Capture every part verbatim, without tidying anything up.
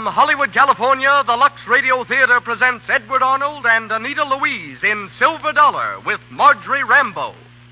Hollywood, California, the Lux Radio Theater presents Edward Arnold and Anita Louise in Silver Dollar with Marjorie Rambeau.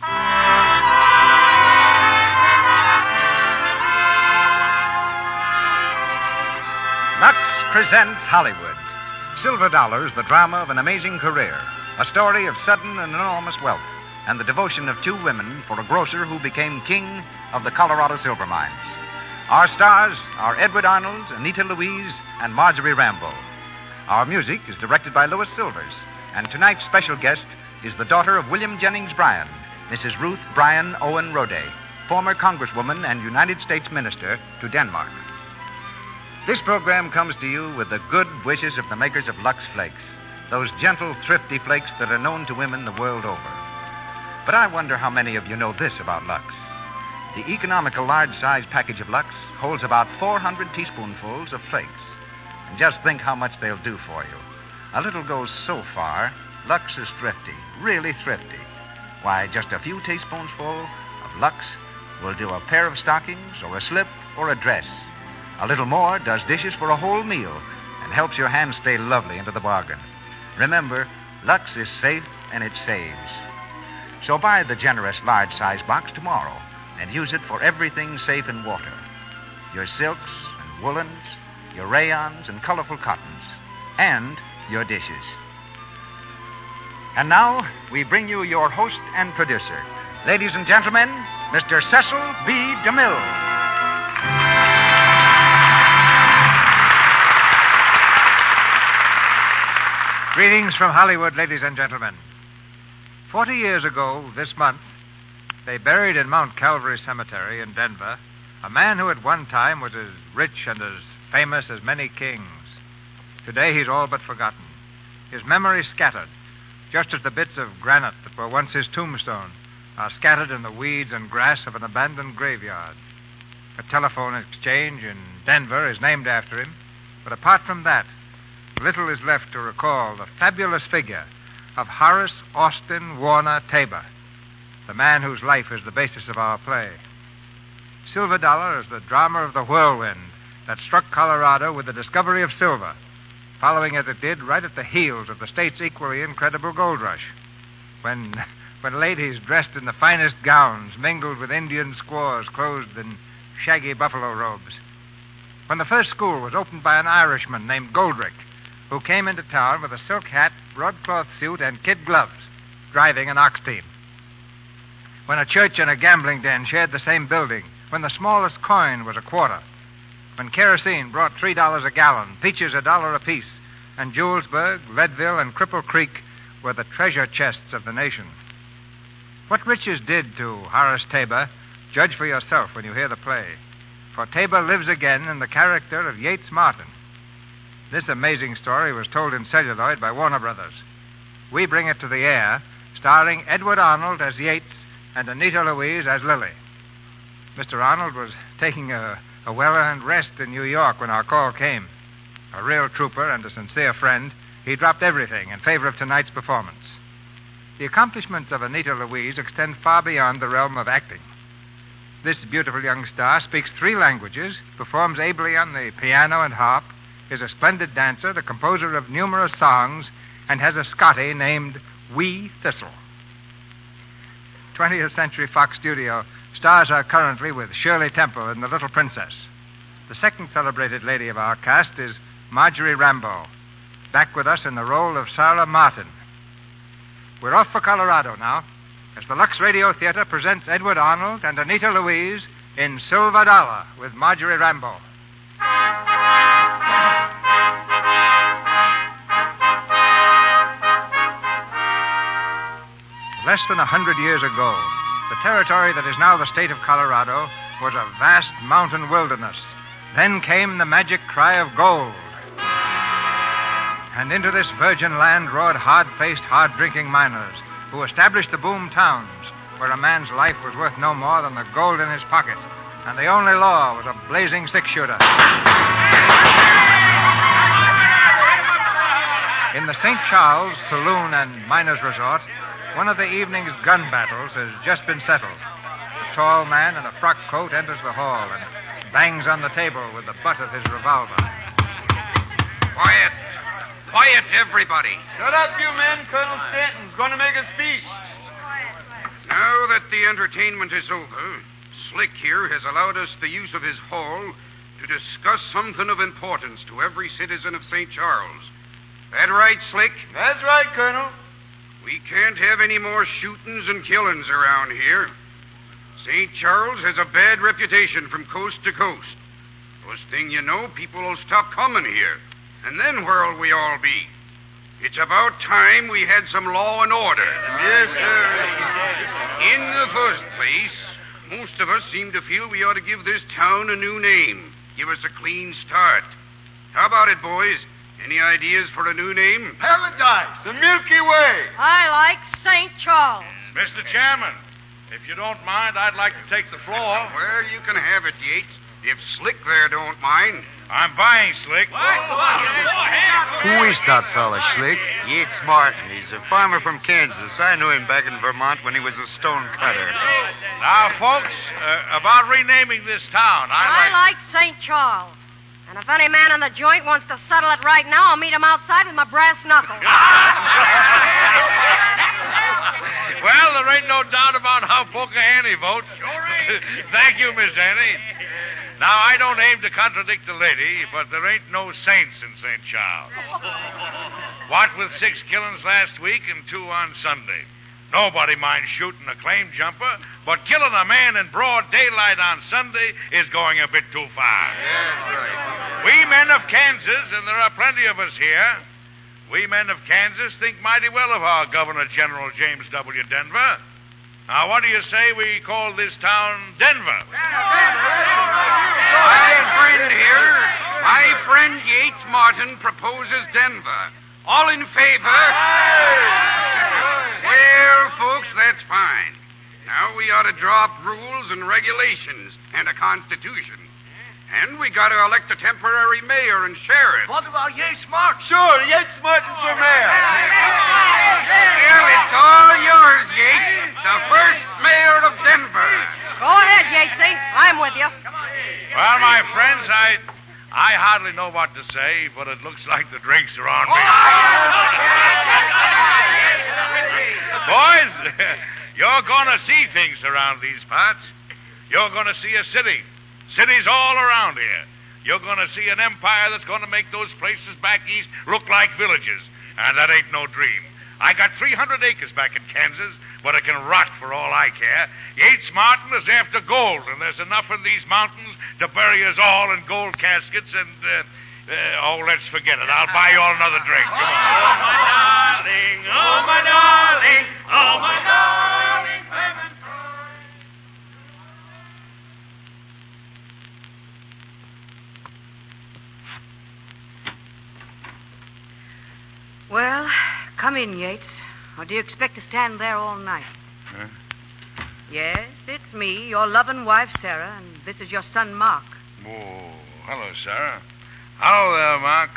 Lux presents Hollywood. Silver Dollar is the drama of an amazing career, a story of sudden and enormous wealth, and the devotion of two women for a grocer who became king of the Colorado silver mines. Our stars are Edward Arnold, Anita Louise, and Marjorie Rambeau. Our music is directed by Louis Silvers, and tonight's special guest is the daughter of William Jennings Bryan, Missus Ruth Bryan Owen Roday, former Congresswoman and United States Minister to Denmark. This program comes to you with the good wishes of the makers of Lux Flakes, those gentle, thrifty flakes that are known to women the world over. But I wonder how many of you know this about Lux. The economical large-size package of Lux holds about four hundred teaspoonfuls of flakes. And just think how much they'll do for you. A little goes so far. Lux is thrifty, really thrifty. Why, just a few teaspoonsful of Lux will do a pair of stockings or a slip or a dress. A little more does dishes for a whole meal and helps your hands stay lovely into the bargain. Remember, Lux is safe and it saves. So buy the generous large-size box tomorrow and use it for everything safe in water. Your silks and woolens, your rayons and colorful cottons, and your dishes. And now, we bring you your host and producer. Ladies and gentlemen, Mister Cecil B. DeMille. Greetings from Hollywood, ladies and gentlemen. Forty years ago, this month, they buried in Mount Calvary Cemetery in Denver a man who at one time was as rich and as famous as many kings. Today, he's all but forgotten. His memory scattered, just as the bits of granite that were once his tombstone are scattered in the weeds and grass of an abandoned graveyard. A telephone exchange in Denver is named after him, but apart from that, little is left to recall the fabulous figure of Horace Austin Warner Tabor, the man whose life is the basis of our play. Silver Dollar is the drama of the whirlwind that struck Colorado with the discovery of silver, following as it did right at the heels of the state's equally incredible gold rush, when, when ladies dressed in the finest gowns mingled with Indian squaws clothed in shaggy buffalo robes. When the first school was opened by an Irishman named Goldrick, who came into town with a silk hat, broadcloth suit, and kid gloves, driving an ox team. When a church and a gambling den shared the same building, when the smallest coin was a quarter, when kerosene brought three dollars a gallon, peaches a dollar apiece, and Julesburg, Leadville, and Cripple Creek were the treasure chests of the nation. What riches did to Horace Tabor, judge for yourself when you hear the play. For Tabor lives again in the character of Yates Martin. This amazing story was told in celluloid by Warner Brothers. We bring it to the air, starring Edward Arnold as Yates and Anita Louise as Lily. Mister Arnold was taking a, a well-earned rest in New York when our call came. A real trooper and a sincere friend, he dropped everything in favor of tonight's performance. The accomplishments of Anita Louise extend far beyond the realm of acting. This beautiful young star speaks three languages, performs ably on the piano and harp, is a splendid dancer, the composer of numerous songs, and has a Scotty named Wee Thistle. twentieth Century Fox Studio stars her currently with Shirley Temple in The Little Princess. The second celebrated lady of our cast is Marjorie Rambeau, back with us in the role of Sarah Martin. We're off for Colorado now, as the Lux Radio Theater presents Edward Arnold and Anita Louise in Silver Dollar with Marjorie Rambeau. Less than a hundred years ago, the territory that is now the state of Colorado was a vast mountain wilderness. Then came the magic cry of gold. And into this virgin land roared hard-faced, hard-drinking miners who established the boom towns, where a man's life was worth no more than the gold in his pocket, and the only law was a blazing six-shooter. In the Saint Charles Saloon and Miners' Resort, one of the evening's gun battles has just been settled. A tall man in a frock coat enters the hall and bangs on the table with the butt of his revolver. Quiet. Quiet, everybody. Shut up, you men. Colonel Stanton's going to make a speech. Now that the entertainment is over, Slick here has allowed us the use of his hall to discuss something of importance to every citizen of Saint Charles. That right, Slick? That's right, Colonel. We can't have any more shootings and killings around here. Saint Charles has a bad reputation from coast to coast. First thing you know, people will stop coming here. And then where'll we all be? It's about time we had some law and order. Yes, sir. In the first place, most of us seem to feel we ought to give this town a new name. Give us a clean start. How about it, boys? Any ideas for a new name? Paradise. The Milky Way. I like Saint Charles. Mister Chairman, if you don't mind, I'd like to take the floor. Well, you can have it, Yates. If Slick there don't mind. I'm buying Slick. Who is that fella, Slick? Yates Martin. He's a farmer from Kansas. I knew him back in Vermont when he was a stone cutter. Now, folks, uh, about renaming this town, I, I like... like Saint Charles. And if any man in the joint wants to settle it right now, I'll meet him outside with my brass knuckles. Well, there ain't no doubt about how Poker Annie votes. Sure ain't. Thank you, Miss Annie. Now, I don't aim to contradict the lady, but there ain't no saints in Saint Charles. What with six killings last week and two on Sunday. Nobody minds shooting a claim jumper, but killing a man in broad daylight on Sunday is going a bit too far. That's right. We men of Kansas, and there are plenty of us here, we men of Kansas think mighty well of our Governor General James W. Denver. Now, what do you say we call this town Denver? My friend here, my friend Yates Martin proposes Denver. All in favor? Well, folks, that's fine. Now we ought to draw up rules and regulations and a constitution. And we got to elect a temporary mayor and sheriff. What about Yates Martin? Sure, Yates Martin for mayor. Well, it's all yours, Yates. The first mayor of Denver. Go ahead, Yatesy. I'm with you. Well, my friends, I I hardly know what to say, but it looks like the drinks are on me. Boys, you're going to see things around these parts. You're going to see a city. Cities all around here. You're going to see an empire that's going to make those places back east look like villages. And that ain't no dream. I got three hundred acres back in Kansas, but it can rot for all I care. Yates Martin is after gold, and there's enough in these mountains to bury us all in gold caskets and, uh, uh, oh, let's forget it. I'll buy you all another drink. Come on. Oh, my darling, oh, my darling, oh, my darling, Clement Troy. Well, come in, Yates. Or do you expect to stand there all night? Huh? Yes, it's me, your loving wife, Sarah, and this is your son, Mark. Oh, hello, Sarah. Hello there, Mark.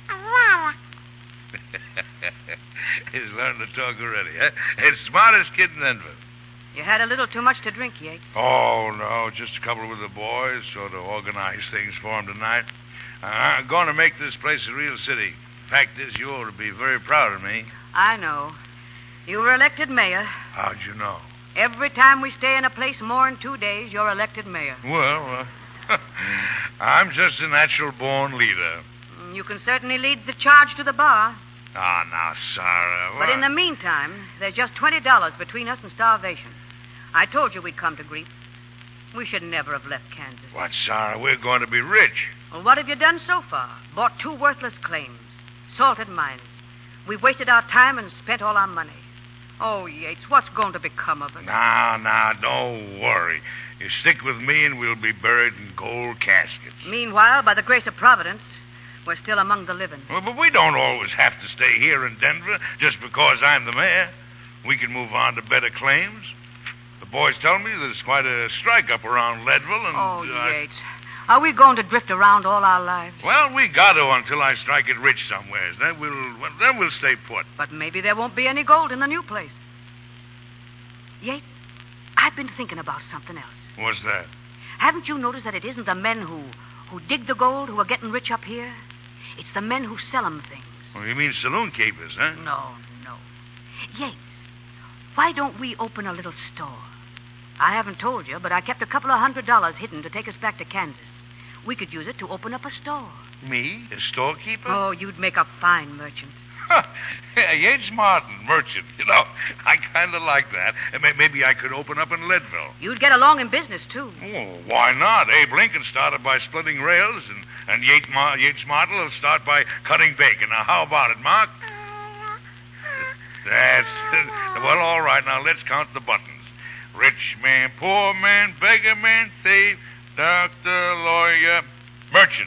He's learned to talk already, huh? He's the smartest kid in Denver. You had a little too much to drink, Yates. Oh, no, just a couple with the boys, sort of organize things for him tonight. Uh, I'm going to make this place a real city. Fact is, you ought to be very proud of me. I know. You were elected mayor. How'd you know? Every time we stay in a place more than two days, you're elected mayor. Well, uh, I'm just a natural-born leader. You can certainly lead the charge to the bar. Ah, now, Sarah. But in the meantime, there's just twenty dollars between us and starvation. I told you we'd come to grief. We should never have left Kansas. What, Sarah? We're going to be rich. Well, what have you done so far? Bought two worthless claims. Salted mines. We've wasted our time and spent all our money. Oh, Yates, what's going to become of us? Now, now, don't worry. You stick with me and we'll be buried in gold caskets. Meanwhile, by the grace of Providence, we're still among the living. Well, but we don't always have to stay here in Denver just because I'm the mayor. We can move on to better claims. The boys tell me there's quite a strike up around Leadville and... Oh, uh, Yates. Are we going to drift around all our lives? Well, we got to until I strike it rich somewheres. Then we'll well, then we'll stay put. But maybe there won't be any gold in the new place. Yates, I've been thinking about something else. What's that? Haven't you noticed that it isn't the men who, who dig the gold who are getting rich up here? It's the men who sell 'em things. Oh, you mean saloon keepers, huh? No, no. Yates, why don't we open a little store? I haven't told you, but I kept a couple of hundred dollars hidden to take us back to Kansas. We could use it to open up a store. Me? A storekeeper? Oh, you'd make a fine merchant. Yeah, Yates Martin, merchant. You know, I kind of like that. And may- Maybe I could open up in Leadville. You'd get along in business, too. Oh, why not? Abe Lincoln started by splitting rails, and, and Yates, Ma- Yates Martin will start by cutting bacon. Now, how about it, Mark? That's it. Well, all right. Now, let's count the buttons. Rich man, poor man, beggar man, thief, doctor, lawyer, merchant.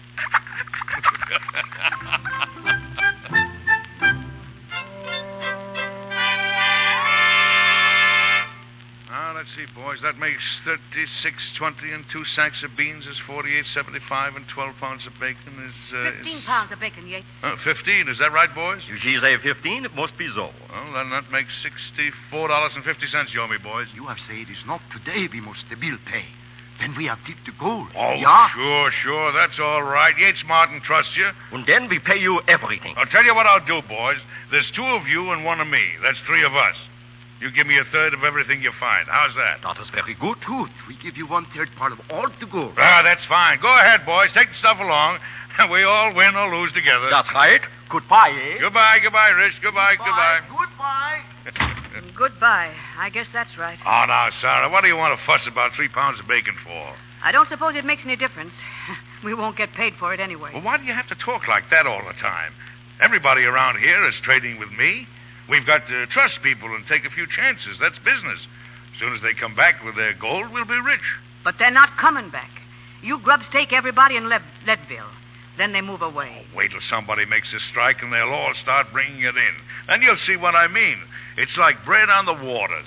Now, let's see, boys. That makes thirty-six twenty, and two sacks of beans is forty-eight seventy-five, and twelve pounds of bacon is... Uh, Fifteen is, pounds of bacon, Yates. Uh, fifteen, is that right, boys? If she say fifteen, it must be so. Well, then that makes sixty-four dollars and fifty cents, you owe me, boys. You have said it is not today we must the bill pay. Then we have take the gold. Oh, yeah? sure, sure. That's all right. Yates Martin trusts you. And then we pay you everything. I'll tell you what I'll do, boys. There's two of you and one of me. That's three of us. You give me a third of everything you find. How's that? That is very good. Good. We give you one third part of all the gold. Ah, that's fine. Go ahead, boys. Take the stuff along. We all win or lose together. That's right. Goodbye, eh? Goodbye, goodbye, Rich. Goodbye, goodbye. Goodbye. Goodbye. I guess that's right. Oh, now, Sarah, what do you want to fuss about three pounds of bacon for? I don't suppose it makes any difference. We won't get paid for it anyway. Well, why do you have to talk like that all the time? Everybody around here is trading with me. We've got to trust people and take a few chances. That's business. As soon as they come back with their gold, we'll be rich. But they're not coming back. You grubs take everybody in Le- Leadville. Then they move away. Wait till somebody makes a strike and they'll all start bringing it in. Then you'll see what I mean. It's like bread on the waters.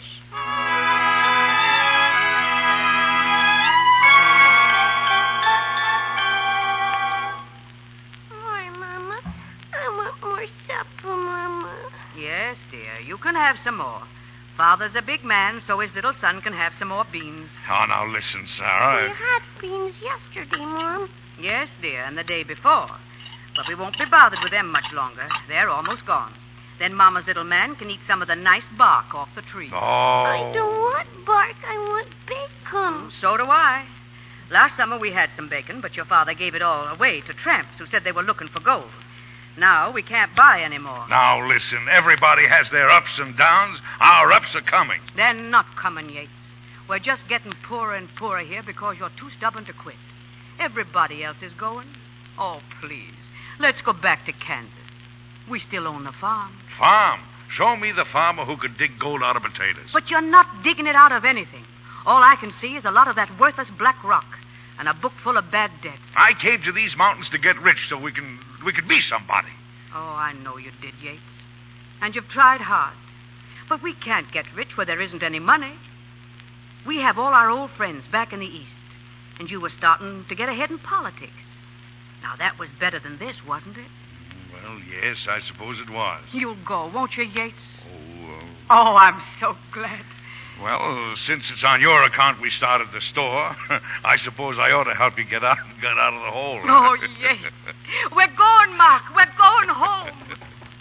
More, Mama. I want more supper, Mama. Yes, dear. You can have some more. Father's a big man, so his little son can have some more beans. Oh, now listen, Sarah. We had beans yesterday, Mom. Yes, dear, and the day before. But we won't be bothered with them much longer. They're almost gone. Then Mama's little man can eat some of the nice bark off the tree. Oh. I don't want bark. I want bacon. So do I. Last summer we had some bacon, but your father gave it all away to tramps who said they were looking for gold. Now we can't buy any more. Now listen, everybody has their ups and downs. Our ups are coming. They're not coming, Yates. We're just getting poorer and poorer here because you're too stubborn to quit. Everybody else is going. Oh, please. Let's go back to Kansas. We still own the farm. Farm? Show me the farmer who could dig gold out of potatoes. But you're not digging it out of anything. All I can see is a lot of that worthless black rock and a book full of bad debts. I came to these mountains to get rich so we can we can be somebody. Oh, I know you did, Yates. And you've tried hard. But we can't get rich where there isn't any money. We have all our old friends back in the East. And you were starting to get ahead in politics. Now, that was better than this, wasn't it? Well, yes, I suppose it was. You'll go, won't you, Yates? Oh, uh, Oh, I'm so glad. well, since it's on your account we started the store, I suppose I ought to help you get out get out of the hole. Oh, yes. We're going, Mark. We're going home.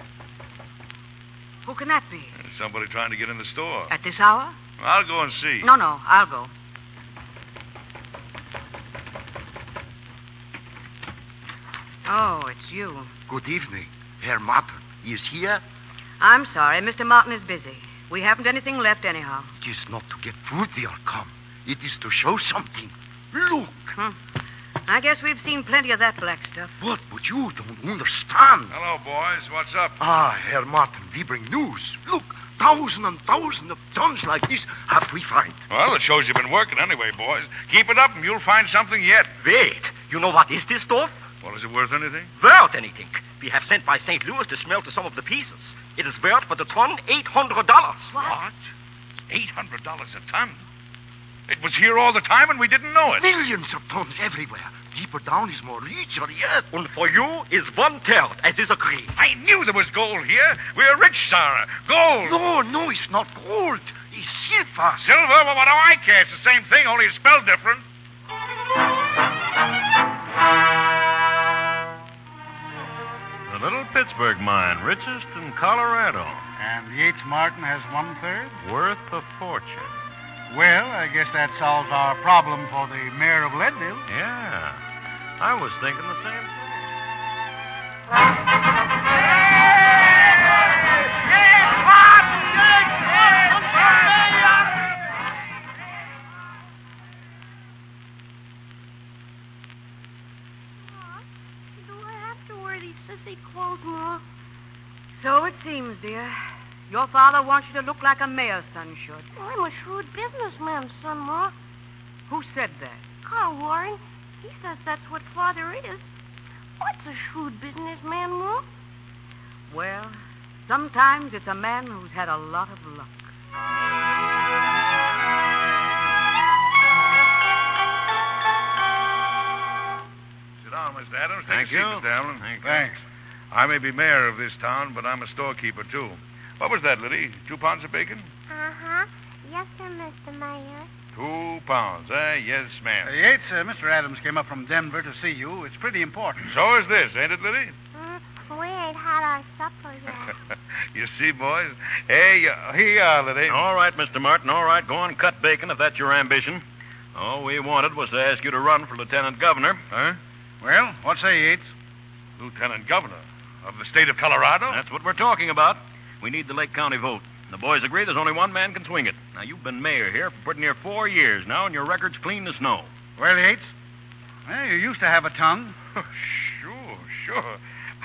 Who can that be? Somebody trying to get in the store. At this hour? I'll go and see. No, no, I'll go. Oh, it's you. Good evening. Herr Martin is here. I'm sorry. Mister Martin is busy. We haven't anything left anyhow. It is not to get food we are come. It is to show something. Look. Hmm. I guess we've seen plenty of that black stuff. What? But you don't understand. Hello, boys. What's up? Ah, Herr Martin, we bring news. Look, thousand and thousand of tons like this have we find. Well, it shows you've been working anyway, boys. Keep it up and you'll find something yet. Wait. You know what is this stuff? Well, is it worth anything? Worth anything. We have sent by Saint Louis to smelt some of the pieces. It is worth for the ton eight hundred dollars. What? eight hundred dollars a ton? It was here all the time and we didn't know it. Millions of tons everywhere. Deeper down is more richer yet. And for you is one third, as is agreed. I knew there was gold here. We're rich, Sarah. Gold. No, no, it's not gold. It's silver. Silver? Well, what do I care? It's the same thing, only it's spelled different. Pittsburgh mine, richest in Colorado. And Yates Martin has one-third? Worth a fortune. Well, I guess that solves our problem for the mayor of Leadville. Yeah. I was thinking the same thing. Do I have to wear these sissy clothes, Ma? So it seems, dear. Your father wants you to look like a mayor's son should. Well, I'm a shrewd businessman's son, Ma. Who said that? Carl Warren. He says that's what Father is. What's a shrewd businessman, Ma? Well, sometimes it's a man who's had a lot of luck. Sit down, Mister Adams. Take Thank a seat, you. Mister Allen. Thank you. Thanks. I may be mayor of this town, but I'm a storekeeper, too. What was that, Liddy? Two pounds of bacon? Uh-huh. Yes, sir, Mister Mayor. Two pounds, eh? Yes, ma'am. Uh, Yates, uh, Mister Adams came up from Denver to see you. It's pretty important. So is this, ain't it, Liddy? Mm, we ain't had our supper yet. You see, boys? Hey, uh, here you are, Liddy. All right, Mister Martin, all right. Go on and cut bacon if that's your ambition. All we wanted was to ask you to run for lieutenant governor. Huh? Well, what say, Yates? Lieutenant governor of the state of Colorado? That's what we're talking about. We need the Lake County vote. The boys agree there's only one man can swing it. Now, you've been mayor here for pretty near four years now, and your record's clean as snow. Well, Yates, well, you used to have a tongue. Sure, sure.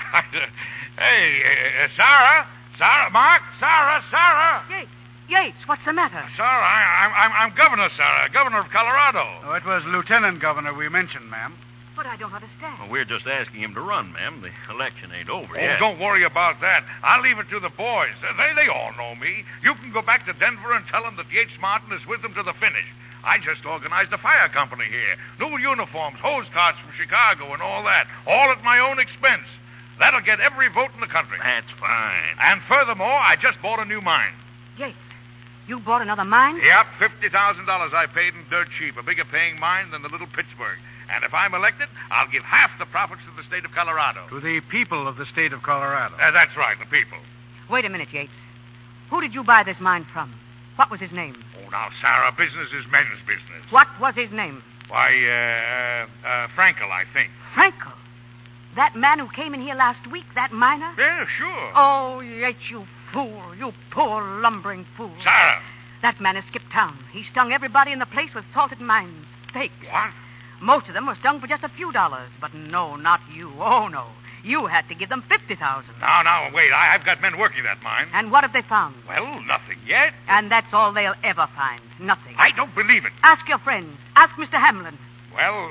Hey, uh, Sarah, Sarah, Mark, Sarah, Sarah. Yates, Yates, what's the matter? Sarah, I, I'm, I'm, I'm governor, Sarah, governor of Colorado. Oh, it was lieutenant governor we mentioned, ma'am. But I don't understand. Well, we're just asking him to run, ma'am. The election ain't over Oh, yet. don't worry about that. I'll leave it to the boys. They, they all know me. You can go back to Denver and tell them that Yates Martin is with them to the finish. I just organized a fire company here. New uniforms, hose carts from Chicago, and all that. All at my own expense. That'll get every vote in the country. That's fine. And furthermore, I just bought a new mine. Yates, you bought another mine? Yep, fifty thousand dollars I paid in dirt cheap. A bigger paying mine than the little Pittsburgh. And if I'm elected, I'll give half the profits to the state of Colorado. To the people of the state of Colorado. Uh, that's right, the people. Wait a minute, Yates. Who did you buy this mine from? What was his name? Oh, now, Sarah, business is men's business. What was his name? Why, uh, uh, Frankel, I think. Frankel? That man who came in here last week, that miner? Yeah, sure. Oh, Yates, you fool. You poor lumbering fool. Sarah. That man has skipped town. He stung everybody in the place with salted mines. Fake. What? Most of them were stung for just a few dollars. But no, not you. Oh, no. You had to give them fifty thousand dollars. Now, now, wait. I, I've got men working that mine. And what have they found? Well, nothing yet. And that's all they'll ever find. Nothing. I don't believe it. Ask your friends. Ask Mister Hamlin. Well,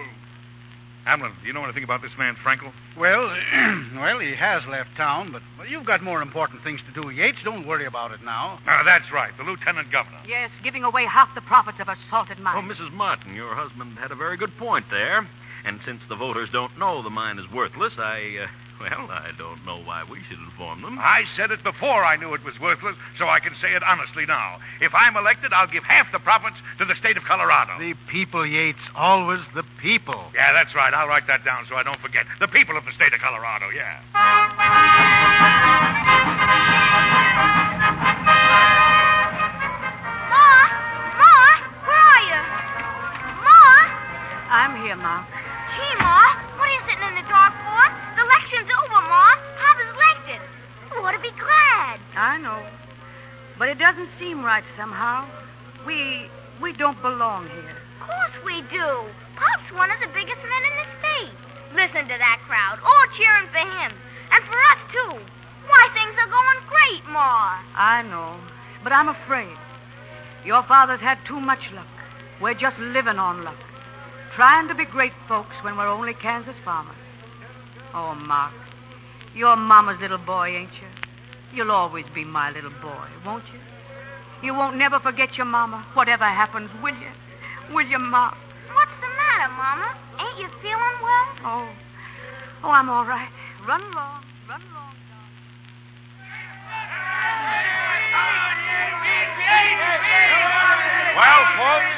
Hamlin, do you know anything about this man, Frankel? Well, well, he has left town, but well, you've got more important things to do, Yates. Don't worry about it now. Uh, that's right, the lieutenant governor. Yes, giving away half the profits of a salted mine. Oh, Missus Martin, your husband had a very good point there. And since the voters don't know the mine is worthless, I, uh, well, I don't know why we should inform them. I said it before I knew it was worthless, so I can say it honestly now. If I'm elected, I'll give half the profits to the state of Colorado. The people, Yates. Always the people. Yeah, that's right. I'll write that down so I don't forget. The people of the state of Colorado, yeah. Ma! Ma! Where are you? Ma! I'm here, Ma. Gee, Ma, what are you sitting in the dark for? The election's over, Ma. Papa's elected. We ought to be glad. I know. But it doesn't seem right somehow. We we don't belong here. Of course we do. Pop's one of the biggest men in the state. Listen to that crowd, all cheering for him. And for us, too. Why, things are going great, Ma. I know. But I'm afraid. Your father's had too much luck. We're just living on luck. Trying to be great folks when we're only Kansas farmers. Oh, Mark, you're Mama's little boy, ain't you? You'll always be my little boy, won't you? You won't never forget your Mama, whatever happens, will you? Will you, Mark? What's the matter, Mama? Ain't you feeling well? Oh, oh, I'm all right. Run along, run along. Well, folks.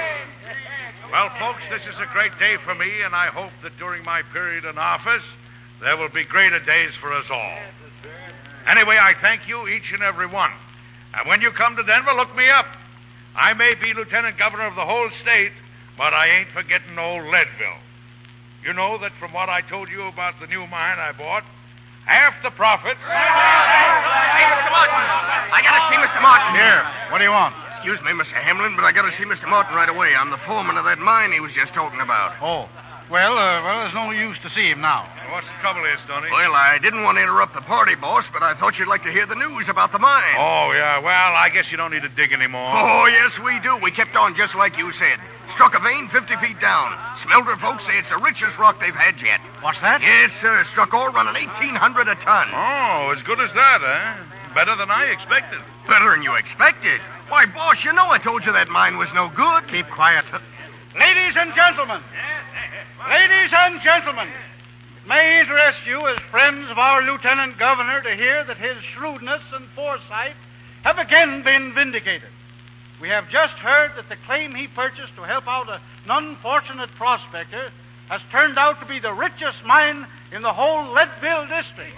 Well, folks, this is a great day for me, and I hope that during my period in office, there will be greater days for us all. Anyway, I thank you, each and every one. And when you come to Denver, look me up. I may be lieutenant governor of the whole state, but I ain't forgetting old Leadville. You know that from what I told you about the new mine I bought, half the profit... Hey, Mister Martin. I gotta see Mister Martin. Here. What do you want? Excuse me, Mister Hamlin, but I gotta see Mister Martin right away. I'm the foreman of that mine he was just talking about. Oh. Well, uh, well, there's no use to see him now. What's the trouble here, Stoney? Well, I didn't want to interrupt the party, boss, but I thought you'd like to hear the news about the mine. Oh, yeah. Well, I guess you don't need to dig anymore. Oh, yes, we do. We kept on just like you said. Struck a vein fifty feet down. Smelter folks say it's the richest rock they've had yet. What's that? Yes, sir. Struck ore running eighteen hundred a ton. Oh, as good as that, eh? Better than I expected. Better than you expected? Why, boss, you know I told you that mine was no good. Keep quiet. Ladies and gentlemen. Ladies and gentlemen. It may interest you as friends of our lieutenant governor to hear that his shrewdness and foresight have again been vindicated. We have just heard that the claim he purchased to help out an unfortunate prospector has turned out to be the richest mine in the whole Leadville district.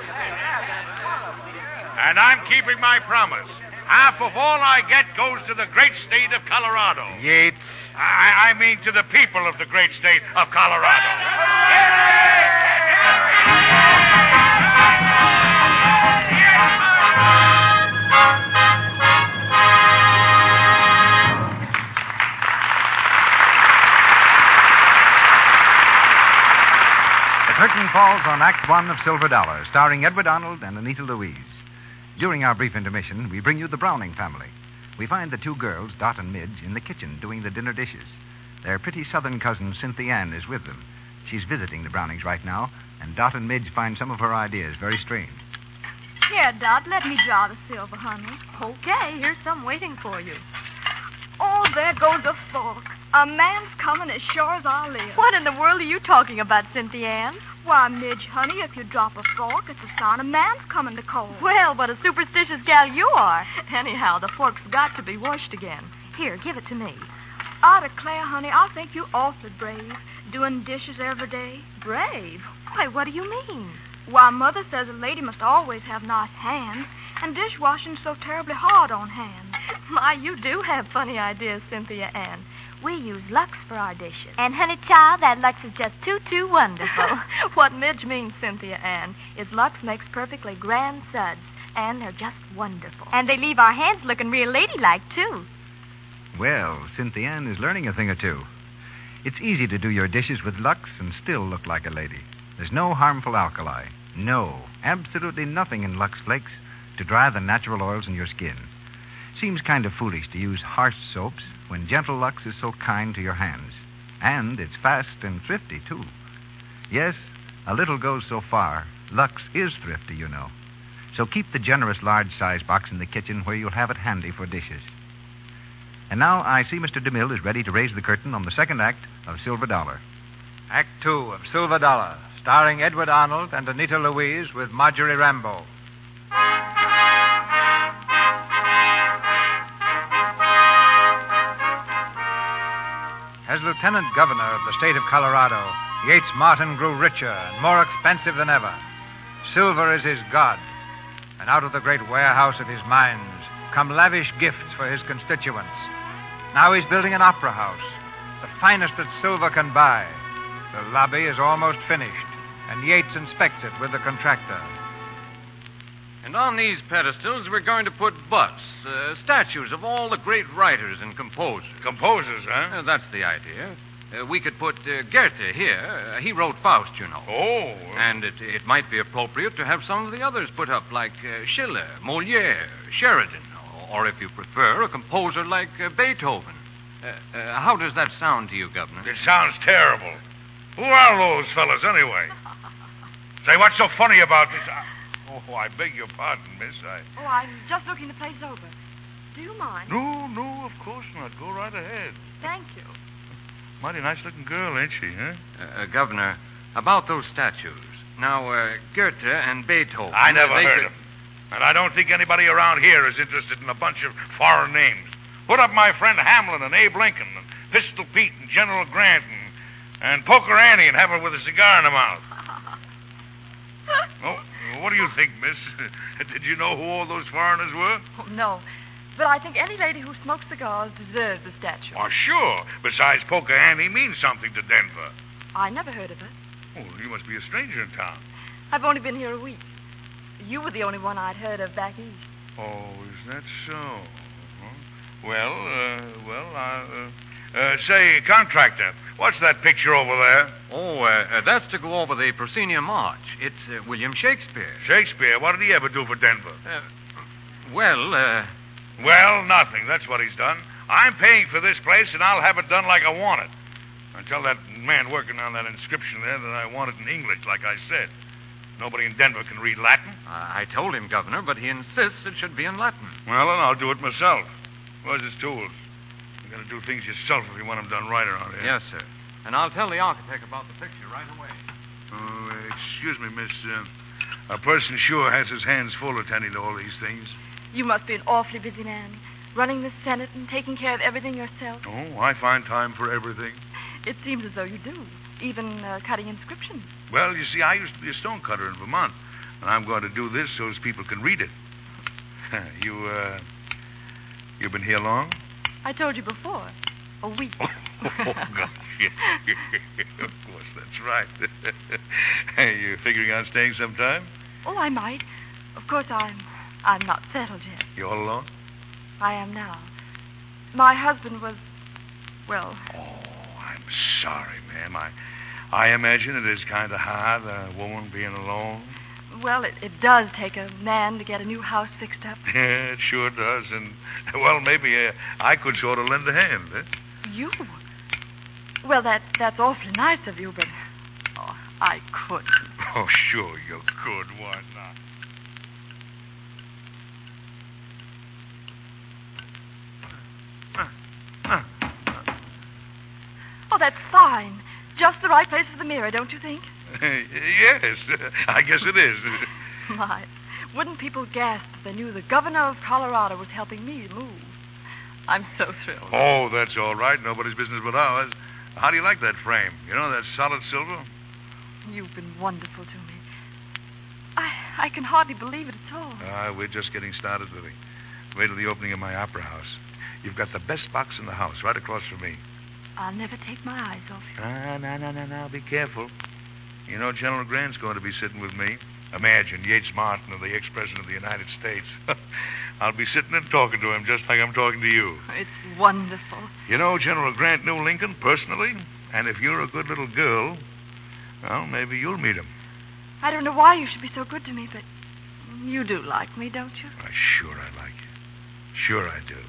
And I'm keeping my promise. Half of all I get goes to the great state of Colorado. Yates. I, I mean to the people of the great state of Colorado. The curtain falls on Act One of Silver Dollar, starring Edward Arnold and Anita Louise. During our brief intermission, we bring you the Browning family. We find the two girls, Dot and Midge, in the kitchen doing the dinner dishes. Their pretty southern cousin, Cynthia Ann, is with them. She's visiting the Brownings right now, and Dot and Midge find some of her ideas very strange. Here, Dot, let me draw the silver, honey. Okay, here's some waiting for you. Oh, there goes a fork. A man's coming as sure as I live. What in the world are you talking about, Cynthia Ann? Why, Midge, honey, if you drop a fork, it's a sign a man's coming to call. Well, what a superstitious gal you are. Anyhow, the fork's got to be washed again. Here, give it to me. I declare, honey, I think you awfully brave, doing dishes every day. Brave? Why, what do you mean? Why, Mother says a lady must always have nice hands, and dishwashing's so terribly hard on hands. My, you do have funny ideas, Cynthia Ann. We use Lux for our dishes. And, honey child, that Lux is just too, too wonderful. What Midge means, Cynthia Ann, is Lux makes perfectly grand suds, and they're just wonderful. And they leave our hands looking real ladylike, too. Well, Cynthia Ann is learning a thing or two. It's easy to do your dishes with Lux and still look like a lady. There's no harmful alkali. No, absolutely nothing in Lux Flakes to dry the natural oils in your skin. Seems kind of foolish to use harsh soaps when gentle Lux is so kind to your hands. And it's fast and thrifty, too. Yes, a little goes so far. Lux is thrifty, you know. So keep the generous large-size box in the kitchen where you'll have it handy for dishes. And now I see Mister DeMille is ready to raise the curtain on the second act of Silver Dollar. Act Two of Silver Dollar, starring Edward Arnold and Anita Louise with Marjorie Rambeau. As lieutenant governor of the state of Colorado, Yates Martin grew richer and more expensive than ever. Silver is his god, and out of the great warehouse of his mines come lavish gifts for his constituents. Now he's building an opera house, the finest that silver can buy. The lobby is almost finished, and Yates inspects it with the contractor. And on these pedestals, we're going to put busts, uh, statues of all the great writers and composers. Composers, huh? Uh, that's the idea. Uh, we could put uh, Goethe here. Uh, he wrote Faust, you know. Oh. And it, it might be appropriate to have some of the others put up, like uh, Schiller, Moliere, Sheridan, or, or if you prefer, a composer like uh, Beethoven. Uh, uh, how does that sound to you, Governor? It sounds terrible. Who are those fellas, anyway? Say, what's so funny about this? I... Oh, I beg your pardon, miss. I... Oh, I'm just looking the place over. Do you mind? No, no, of course not. Go right ahead. Thank you. Mighty nice-looking girl, ain't she, huh? Uh, uh, Governor, about those statues. Now, uh, Goethe and Beethoven... I never uh, heard could... of them. And I don't think anybody around here is interested in a bunch of foreign names. Put up my friend Hamlin and Abe Lincoln and Pistol Pete and General Grant and, and Poker Annie and have her with a cigar in her mouth. Oh, what do you think, miss? Did you know who all those foreigners were? Oh, no. But I think any lady who smokes cigars deserves the statue. Oh, sure. Besides, Poker Annie means something to Denver. I never heard of her. Oh, you must be a stranger in town. I've only been here a week. You were the only one I'd heard of back east. Oh, is that so? Huh? Well, uh, well, uh, uh, say, contractor, what's that picture over there? Oh, uh, uh, that's to go over the proscenium arch. It's uh, William Shakespeare. Shakespeare? What did he ever do for Denver? Uh, well, uh... Well, nothing. That's what he's done. I'm paying for this place, and I'll have it done like I want it. I tell that man working on that inscription there that I want it in English, like I said. Nobody in Denver can read Latin. I told him, Governor, but he insists it should be in Latin. Well, then I'll do it myself. Where's his tools? You gotta do things yourself if you want them done right around here. Yes, sir. And I'll tell the architect about the picture right away. Oh, uh, excuse me, miss. Uh, a person sure has his hands full attending to all these things. You must be an awfully busy man, running the Senate and taking care of everything yourself. Oh, I find time for everything. It seems as though you do, even uh, cutting inscriptions. Well, you see, I used to be a stonecutter in Vermont, and I'm going to do this so as people can read it. you, uh, you've been here long? I told you before. A week. oh, gosh. Of course, that's right. Hey, you figuring on staying sometime? Oh, I might. Of course, I'm I'm not settled yet. You all alone? I am now. My husband was, well... Oh, I'm sorry, ma'am. I, I imagine it is kind of hard, a woman being alone. Well, it, it does take a man to get a new house fixed up. Yeah, it sure does. And, well, maybe uh, I could sort of lend a hand, eh? You? Well, that that's awfully nice of you, but oh, I couldn't. Oh, sure you could. Why not? Oh, that's fine. Just the right place for the mirror, don't you think? Yes, I guess it is. My, wouldn't people gasp if they knew the governor of Colorado was helping me move? I'm so thrilled. Oh, that's all right. Nobody's business but ours. How do you like that frame? You know, that solid silver? You've been wonderful to me. I I can hardly believe it at all. Ah, we're just getting started, Lily. Wait till the opening of my opera house. You've got the best box in the house, right across from me. I'll never take my eyes off you. Ah, no, no, no, no. Be careful. You know, General Grant's going to be sitting with me. Imagine, Yates Martin, the ex-president of the United States. I'll be sitting and talking to him just like I'm talking to you. It's wonderful. You know, General Grant knew Lincoln personally, and if you're a good little girl, well, maybe you'll meet him. I don't know why you should be so good to me, but you do like me, don't you? Why, sure I like you. Sure I do.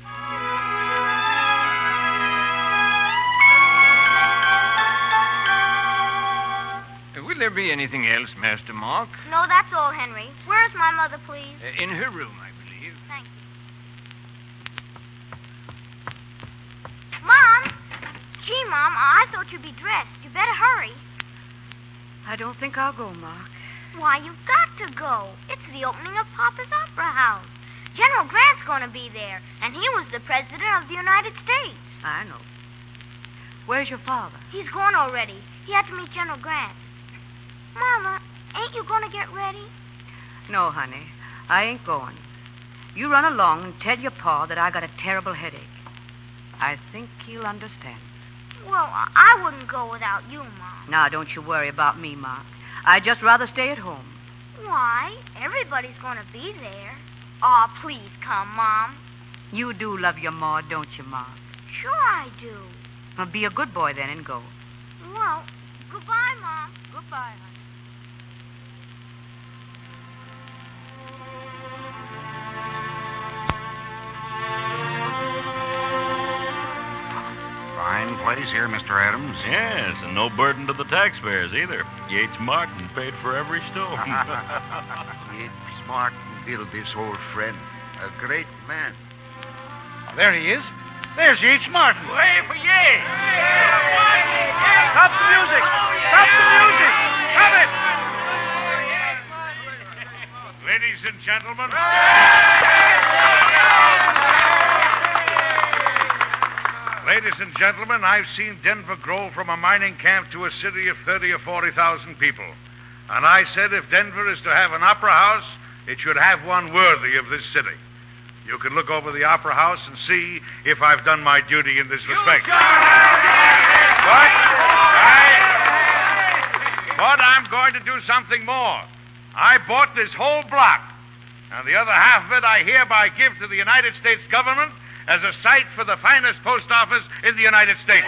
Will there be anything else, Master Mark? No, that's all, Henry. Where's my mother, please? Uh, in her room, I believe. Thank you. Mom! Gee, Mom, I thought you'd be dressed. You better hurry. I don't think I'll go, Mark. Why, you've got to go. It's the opening of Papa's Opera House. General Grant's going to be there, and he was the President of the United States. I know. Where's your father? He's gone already. He had to meet General Grant. Mama, ain't you going to get ready? No, honey. I ain't going. You run along and tell your pa that I got a terrible headache. I think he'll understand. Well, I wouldn't go without you, Mom. Now, don't you worry about me, Mark. I'd just rather stay at home. Why? Everybody's going to be there. Aw, oh, please come, Mom. You do love your ma, don't you, Mark? Sure I do. Well, be a good boy then and go. Well, goodbye, Mom. Goodbye, honey. Fine place here, Mister Adams. Yes, and no burden to the taxpayers either. Yates Martin paid for every stone. Yates Martin built this old friend. A great man. Oh, there he is. There's Yates Martin. Way for Yates. Stop the music. Stop the music. Stop it. Ladies and gentlemen. Ladies and gentlemen, I've seen Denver grow from a mining camp to a city of thirty or forty thousand people. And I said if Denver is to have an opera house, it should have one worthy of this city. You can look over the opera house and see if I've done my duty in this respect. But, I, but I'm going to do something more. I bought this whole block, and the other half of it I hereby give to the United States government as a site for the finest post office in the United States.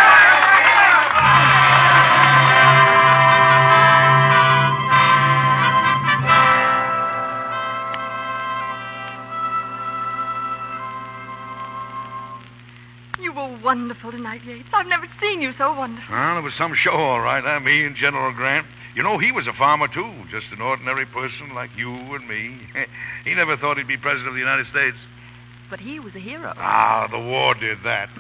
You were wonderful tonight, Yates. I've never seen you so wonderful. Well, it was some show, all right, huh? Me and General Grant. You know, he was a farmer, too. Just an ordinary person like you and me. He never thought he'd be president of the United States. But he was a hero. Ah, the war did that.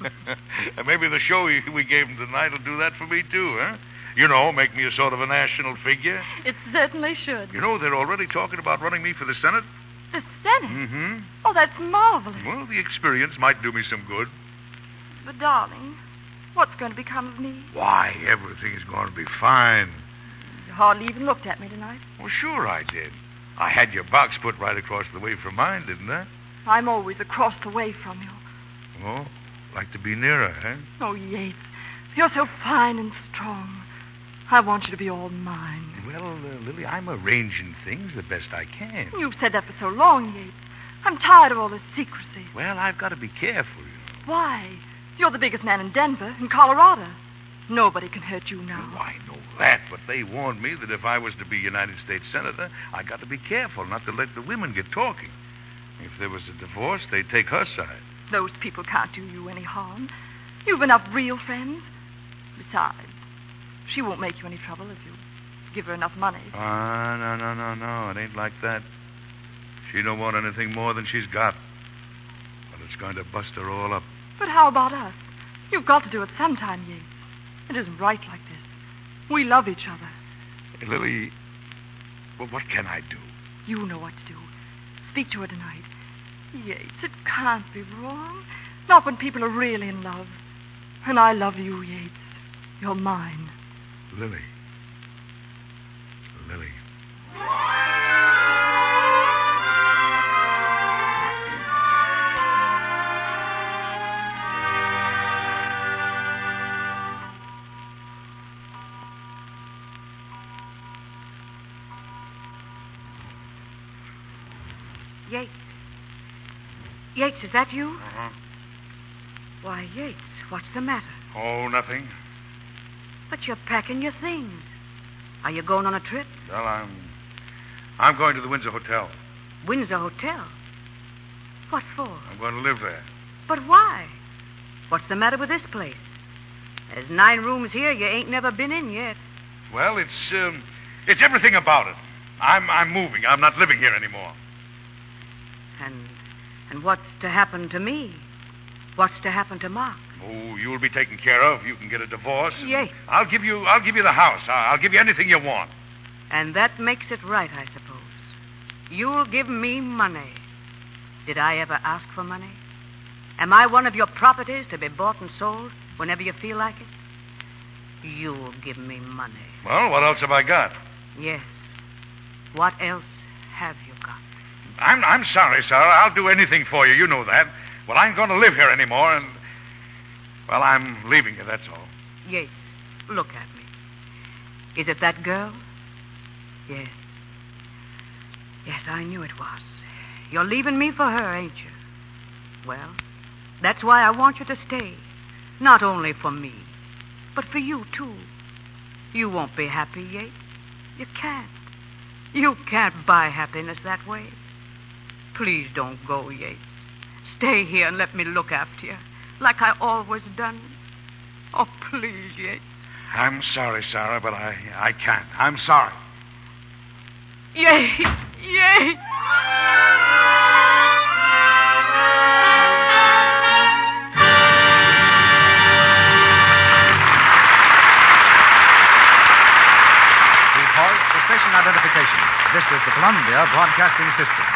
And maybe the show we gave him tonight will do that for me, too, huh? You know, make me a sort of a national figure. It certainly should. You know, they're already talking about running me for the Senate. The Senate? Mm-hmm. Oh, that's marvelous. Well, the experience might do me some good. But, darling, what's going to become of me? Why, everything's going to be fine. You hardly even looked at me tonight. Well, sure I did. I had your box put right across the way from mine, didn't I? I'm always across the way from you. Oh, like to be nearer, huh? Oh, Yates, you're so fine and strong. I want you to be all mine. Well, uh, Lily, I'm arranging things the best I can. You've said that for so long, Yates. I'm tired of all this secrecy. Well, I've got to be careful, you know. Why? You're the biggest man in Denver, in Colorado. Nobody can hurt you now. Oh, I know that, but they warned me that if I was to be United States Senator, I got to be careful not to let the women get talking. If there was a divorce, they'd take her side. Those people can't do you any harm. You've enough real friends. Besides, she won't make you any trouble if you give her enough money. Ah, uh, no, no, no, no. It ain't like that. She don't want anything more than she's got. But it's going to bust her all up. But how about us? You've got to do it sometime, Yates. It isn't right like this. We love each other. Hey, Lily, well, what can I do? You know what to do. Speak to her tonight. Yates, it can't be wrong. Not when people are really in love. And I love you, Yates. You're mine. Lily. Lily. Yates. Yates, is that you? Uh-huh. Why, Yates, what's the matter? Oh, nothing. But you're packing your things. Are you going on a trip? Well, I'm... I'm going to the Windsor Hotel. Windsor Hotel? What for? I'm going to live there. But why? What's the matter with this place? There's nine rooms here you ain't never been in yet. Well, it's, um... It's everything about it. I'm, I'm moving. I'm not living here anymore. And... And what's to happen to me? What's to happen to Mark? Oh, you'll be taken care of. You can get a divorce. Yes. I'll give you I'll give you the house. I'll give you anything you want. And that makes it right, I suppose. You'll give me money. Did I ever ask for money? Am I one of your properties to be bought and sold whenever you feel like it? You'll give me money. Well, what else have I got? Yes. What else have you got? I'm I'm sorry, Sarah. I'll do anything for you. You know that. Well, I ain't going to live here anymore, and... Well, I'm leaving you, that's all. Yates, look at me. Is it that girl? Yes. Yes, I knew it was. You're leaving me for her, ain't you? Well, that's why I want you to stay. Not only for me, but for you, too. You won't be happy, Yates. You can't. You can't buy happiness that way. Please don't go, Yates. Stay here and let me look after you, like I always done. Oh, please, Yates. I'm sorry, Sarah, but I, I can't. I'm sorry. Yates! Yates! Report for station identification. This is the Columbia Broadcasting System.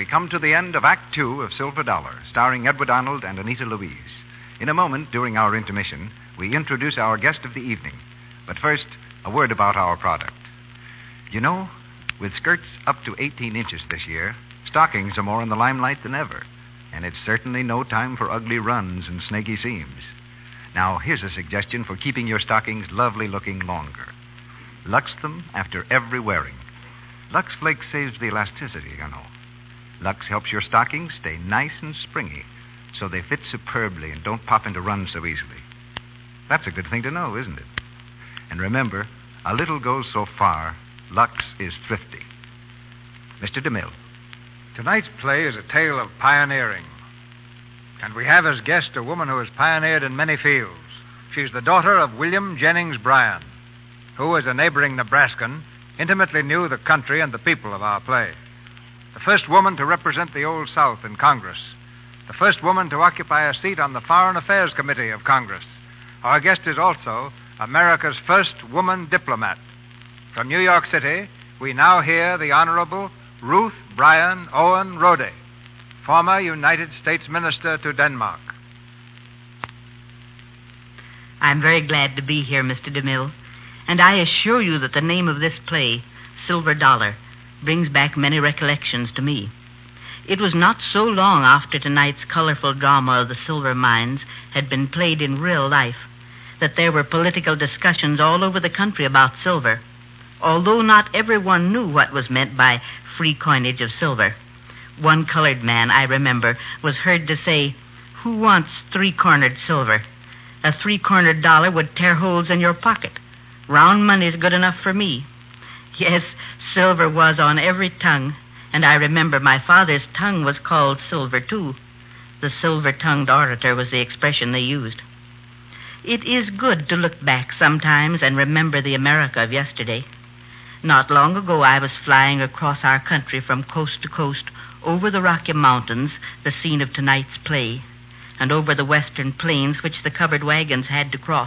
we come to the end of Act Two of Silver Dollar, starring Edward Arnold and Anita Louise. In a moment, during our intermission, we introduce our guest of the evening. But first, a word about our product. You know, with skirts up to eighteen inches this year, stockings are more in the limelight than ever. And it's certainly no time for ugly runs and snaky seams. Now, here's a suggestion for keeping your stockings lovely looking longer. Lux them after every wearing. Lux Flakes saves the elasticity, you know. Lux helps your stockings stay nice and springy, so they fit superbly and don't pop into runs so easily. That's a good thing to know, isn't it? And remember, a little goes so far. Lux is thrifty. Mister DeMille. Tonight's play is a tale of pioneering. And we have as guest a woman who has pioneered in many fields. She's the daughter of William Jennings Bryan, who, as a neighboring Nebraskan, intimately knew the country and the people of our play. The first woman to represent the Old South in Congress. The first woman to occupy a seat on the Foreign Affairs Committee of Congress. Our guest is also America's first woman diplomat. From New York City, we now hear the Honorable Ruth Bryan Owen Rode, former United States Minister to Denmark. I'm very glad to be here, Mister DeMille, and I assure you that the name of this play, Silver Dollar, brings back many recollections to me. It was not so long after tonight's colorful drama of the silver mines had been played in real life that there were political discussions all over the country about silver, although not everyone knew what was meant by free coinage of silver. One colored man, I remember, was heard to say, "Who wants three-cornered silver? A three-cornered dollar would tear holes in your pocket. Round money's good enough for me." Yes, silver was on every tongue, and I remember my father's tongue was called silver, too. The silver-tongued orator was the expression they used. It is good to look back sometimes and remember the America of yesterday. Not long ago, I was flying across our country from coast to coast over the Rocky Mountains, the scene of tonight's play, and over the western plains which the covered wagons had to cross.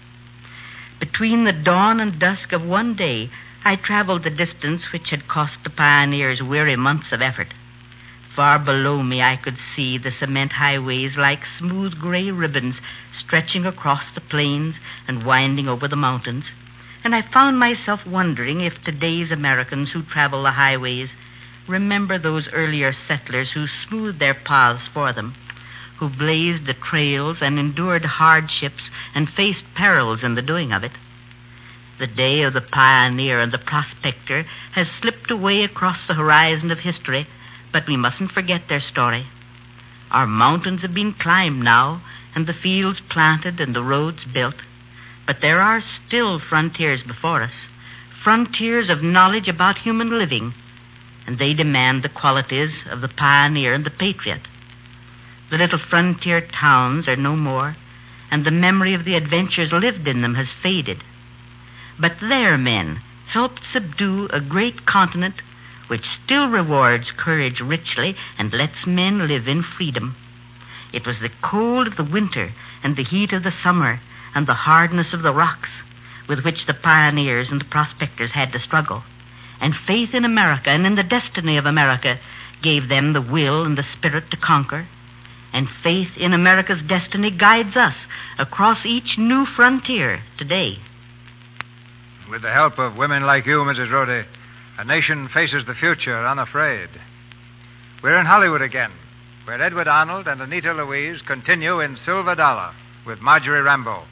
Between the dawn and dusk of one day, I traveled the distance which had cost the pioneers weary months of effort. Far below me, I could see the cement highways like smooth gray ribbons stretching across the plains and winding over the mountains. And I found myself wondering if today's Americans who travel the highways remember those earlier settlers who smoothed their paths for them, who blazed the trails and endured hardships and faced perils in the doing of it. The day of the pioneer and the prospector has slipped away across the horizon of history, but we mustn't forget their story. Our mountains have been climbed now, and the fields planted and the roads built. But there are still frontiers before us, frontiers of knowledge about human living, and they demand the qualities of the pioneer and the patriot. The little frontier towns are no more, and the memory of the adventures lived in them has faded. But their men helped subdue a great continent which still rewards courage richly and lets men live in freedom. It was the cold of the winter and the heat of the summer and the hardness of the rocks with which the pioneers and the prospectors had to struggle. And faith in America and in the destiny of America gave them the will and the spirit to conquer. And faith in America's destiny guides us across each new frontier today. With the help of women like you, Missus Rode, a nation faces the future unafraid. We're in Hollywood again, where Edward Arnold and Anita Louise continue in Silver Dollar with Marjorie Rambeau.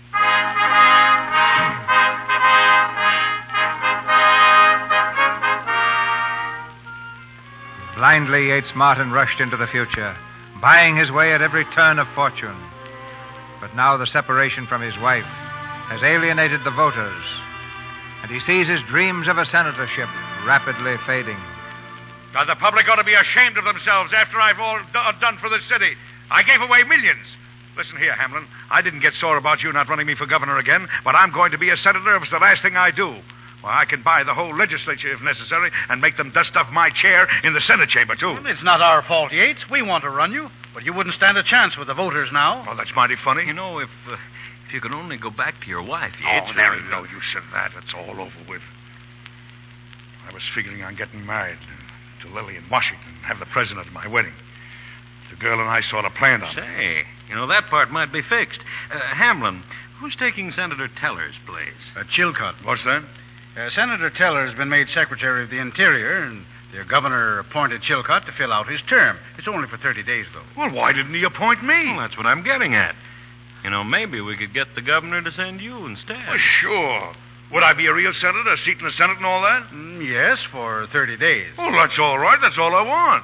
Blindly, Yates Martin rushed into the future, buying his way at every turn of fortune. But now the separation from his wife has alienated the voters, and he sees his dreams of a senatorship rapidly fading. Now, the public ought to be ashamed of themselves after I've all d- done for the city. I gave away millions. Listen here, Hamlin. I didn't get sore about you not running me for governor again, but I'm going to be a senator if it's the last thing I do. Well, I can buy the whole legislature if necessary and make them dust off my chair in the Senate chamber, too. Well, it's not our fault, Yates. We want to run you, but you wouldn't stand a chance with the voters now. Oh, that's mighty funny. You know, if uh, if you could only go back to your wife, Oh, Yates. there ain't no use in that. It's all over with. I was figuring on getting married. to Lily in Washington and have the president at my wedding. The girl and I sort of planned on it. Say, you know, that part might be fixed. Uh, Hamlin, who's taking Senator Teller's place? Uh, Chilcott. What's that? Uh, Senator Teller has been made Secretary of the Interior, and the governor appointed Chilcott to fill out his term. It's only for thirty days, though. Well, why didn't he appoint me? Well, that's what I'm getting at. You know, maybe we could get the governor to send you instead. Well, sure. Would I be a real senator, a seat in the Senate and all that? Mm, yes, for thirty days. Well, that's all right. That's all I want.